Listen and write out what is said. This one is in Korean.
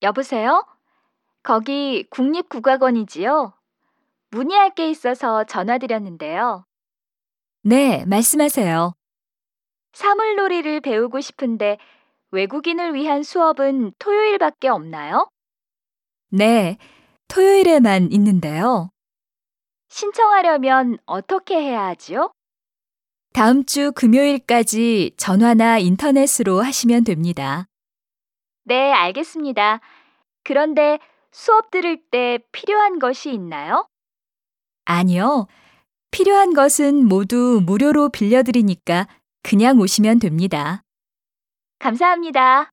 여보세요? 거기 국립국악원이지요? 문의할 게 있어서 전화드렸는데요. 네, 말씀하세요. 사물놀이를 배우고 싶은데 외국인을 위한 수업은 토요일밖에 없나요? 네, 토요일에만 있는데요. 신청하려면 어떻게 해야 하지요? 다음 주 금요일까지 전화나 인터넷으로 하시면 됩니다. 네, 알겠습니다. 그런데 수업 들을 때 필요한 것이 있나요? 아니요, 필요한 것은 모두 무료로 빌려드리니까 그냥 오시면 됩니다. 감사합니다.